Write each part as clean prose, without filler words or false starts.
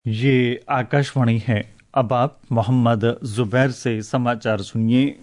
ये आकाशवाणी है। अब आप मोहम्मद जुबैर से समाचार सुनिए।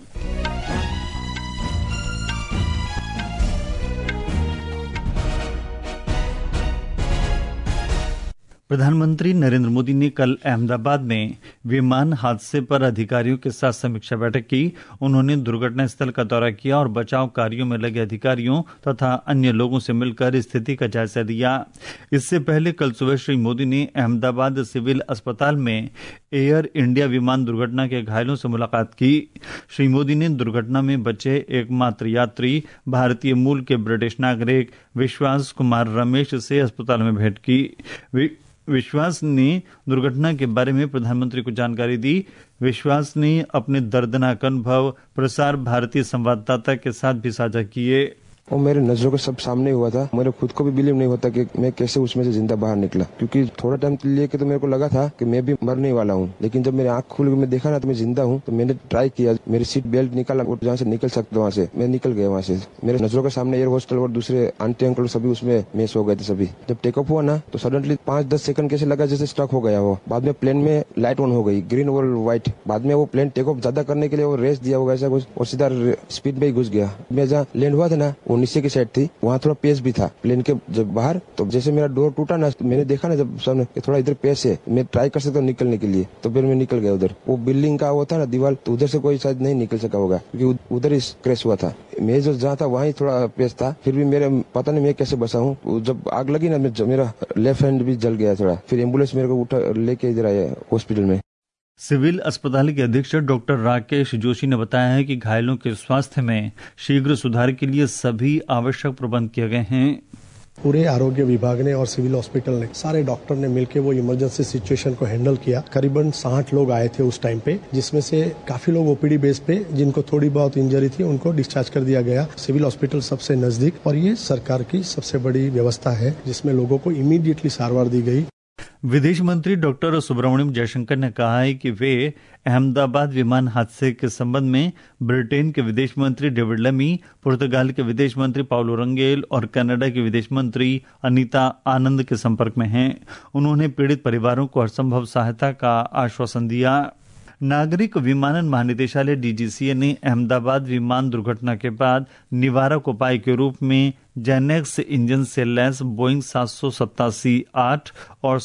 प्रधानमंत्री नरेंद्र मोदी ने कल अहमदाबाद में विमान हादसे पर अधिकारियों के साथ समीक्षा बैठक की। उन्होंने दुर्घटना स्थल का दौरा किया और बचाव कार्यों में लगे अधिकारियों तथा अन्य लोगों से मिलकर स्थिति का जायजा लिया। इससे पहले कल सुबह श्री मोदी ने अहमदाबाद सिविल अस्पताल में एयर इंडिया विमान दुर्घटना के घायलों से मुलाकात की। श्री मोदी ने दुर्घटना में बचे एकमात्र यात्री भारतीय मूल के ब्रिटिश नागरिक विश्वास कुमार रमेश से अस्पताल में भेंट की। विश्वास ने दुर्घटना के बारे में प्रधानमंत्री को जानकारी दी। विश्वास ने अपने दर्दनाक अनुभव प्रसार भारती संवाददाता के साथ भी साझा किए। वो मेरे नजरों के सब सामने हुआ था। मेरे खुद को भी बिलीव नहीं होता कि मैं कैसे उसमें से जिंदा बाहर निकला, क्योंकि थोड़ा टाइम लिए के तो मेरे को लगा था कि मैं भी मरने वाला हूँ, लेकिन जब मेरी आंख खुल गई, मैं देखा ना तो मैं जिंदा हूँ। तो मैंने ट्राई किया, मेरी सीट बेल्ट निकाला और जहाँ से निकल सकता वहाँ से मैं निकल गया। वहाँ से मेरे नजरों के सामने एयर होस्टल और दूसरे आंटी अंकल सभी उसमें मेस हो गए थे। सभी जब टेक ऑफ हुआ ना तो सडनली 5-10 सेकंड कैसे लगा जैसे स्टक हो गया वो। बाद में प्लेन में लाइट ऑन हो गई, ग्रीन और व्हाइट। बाद में वो प्लेन टेक ऑफ ज्यादा करने के लिए वो रेस दिया होगा ऐसा कुछ और सीधा स्पीड में ही घुस गया। मैं जहाँ लैंड हुआ था ना वो नीचे की साइड थी, वहाँ थोड़ा पेस भी था प्लेन के जब बाहर। तो जैसे मेरा डोर टूटा ना, मैंने देखा ना जब सामने थोड़ा इधर पेस है, मैं ट्राई कर सकता हूँ निकलने के लिए, तो फिर मैं निकल गया उधर। वो बिल्डिंग का वो था ना दीवार, तो उधर से कोई शायद नहीं निकल सका होगा क्योंकि उधर ही क्रैश हुआ था। मैं जो जहाँ था वहीं थोड़ा पेस था, फिर भी मेरे पता नहीं मैं कैसे बचा हूँ। जब आग लगी ना मेरा लेफ्ट हैंड भी जल गया थोड़ा। फिर एम्बुलेंस मेरे को उठा लेके इधर आया हॉस्पिटल में। सिविल अस्पताल के अधीक्षक डॉक्टर राकेश जोशी ने बताया है कि घायलों के स्वास्थ्य में शीघ्र सुधार के लिए सभी आवश्यक प्रबंध किए गए हैं। पूरे आरोग्य विभाग ने और सिविल हॉस्पिटल ने सारे डॉक्टर ने मिलकर वो इमरजेंसी सिचुएशन को हैंडल किया। करीबन 60 लोग आए थे उस टाइम पे, जिसमें से काफी लोग ओपीडी बेस पे जिनको थोड़ी बहुत इंजरी थी उनको डिस्चार्ज कर दिया गया। सिविल हॉस्पिटल सबसे नजदीक और ये सरकार की सबसे बड़ी व्यवस्था है जिसमें लोगों को इमीडिएटली सारवार दी गई। विदेश मंत्री डॉक्टर सुब्रमण्यम जयशंकर ने कहा है कि वे अहमदाबाद विमान हादसे के संबंध में ब्रिटेन के विदेश मंत्री डेविड लमी, पुर्तगाल के विदेश मंत्री पाउलो रंगेल और कनाडा के विदेश मंत्री अनीता आनंद के संपर्क में हैं। उन्होंने पीड़ित परिवारों को हरसंभव सहायता का आश्वासन दिया। नागरिक विमानन महानिदेशालय डीजीसीए ने अहमदाबाद विमान दुर्घटना के बाद निवारक उपाय के रूप में जेनेक्स इंजन से लैस बोइंग 787-8 और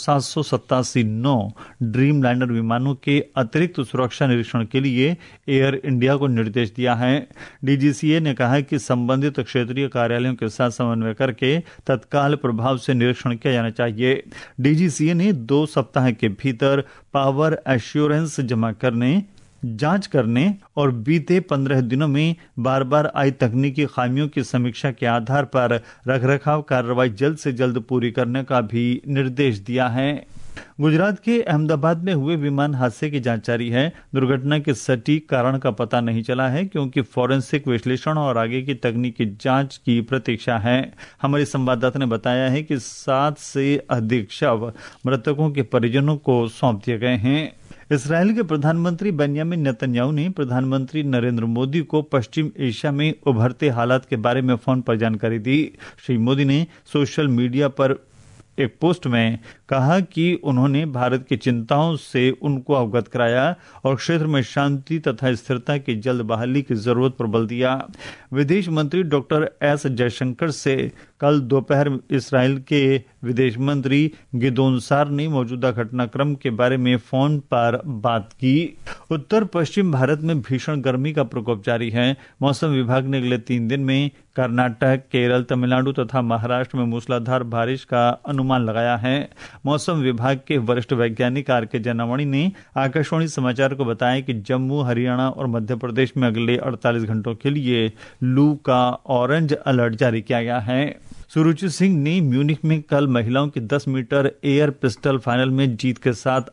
787-9 ड्रीम लाइनर विमानों के अतिरिक्त सुरक्षा निरीक्षण के लिए एयर इंडिया को निर्देश दिया है। डीजीसीए ने कहा है कि संबंधित क्षेत्रीय कार्यालयों के साथ समन्वय करके तत्काल प्रभाव से निरीक्षण किया जाना चाहिए। डीजीसीए ने 2 सप्ताह के भीतर पावर एश्योरेंस जमा करने, जांच करने और बीते 15 दिनों में बार बार आई तकनीकी खामियों की समीक्षा के आधार पर रखरखाव कार्रवाई जल्द से जल्द पूरी करने का भी निर्देश दिया है। गुजरात के अहमदाबाद में हुए विमान हादसे की जांच जारी है। दुर्घटना के सटीक कारण का पता नहीं चला है क्योंकि फॉरेंसिक विश्लेषण और आगे की तकनीकी जांच की प्रतीक्षा है। हमारे संवाददाता ने बताया है कि 7 से अधिक शव मृतकों के परिजनों को सौंप दिए गए हैं। इसराइल के प्रधानमंत्री बेंयामिन नेतन्याहू ने प्रधानमंत्री नरेंद्र मोदी को पश्चिम एशिया में उभरते हालात के बारे में फोन पर जानकारी दी। श्री मोदी ने सोशल मीडिया पर एक पोस्ट में कहा कि उन्होंने भारत की चिंताओं से उनको अवगत कराया और क्षेत्र में शांति तथा स्थिरता की जल्द बहाली की जरूरत पर बल दिया। विदेश मंत्री डॉक्टर एस जयशंकर से कल दोपहर इसराइल के विदेश मंत्री गिदोन सार ने मौजूदा घटनाक्रम के बारे में फोन पर बात की। उत्तर पश्चिम भारत में भीषण गर्मी का प्रकोप जारी है। मौसम विभाग ने अगले 3 दिन में कर्नाटक, केरल, तमिलनाडु तथा महाराष्ट्र में मूसलाधार बारिश का अनुमान लगाया है। मौसम विभाग के वरिष्ठ वैज्ञानिक आर.के. जनावणी ने आकाशवाणी समाचार को बताया कि जम्मू, हरियाणा और मध्य प्रदेश में अगले 48 घंटों के लिए लू का ऑरेंज अलर्ट जारी किया गया है। सुरुचि सिंह ने म्यूनिख में कल महिलाओं की 10 मीटर एयर पिस्टल फाइनल में जीत के साथ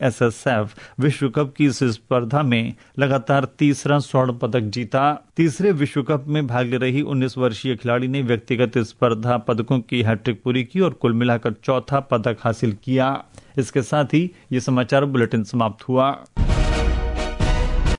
ISSF विश्व कप की इस स्पर्धा में लगातार तीसरा स्वर्ण पदक जीता। तीसरे विश्व कप में भाग ले रही 19 वर्षीय खिलाड़ी ने व्यक्तिगत स्पर्धा पदकों की हैट्रिक पूरी की और कुल मिलाकर चौथा पदक हासिल किया। इसके साथ ही ये समाचार बुलेटिन समाप्त हुआ।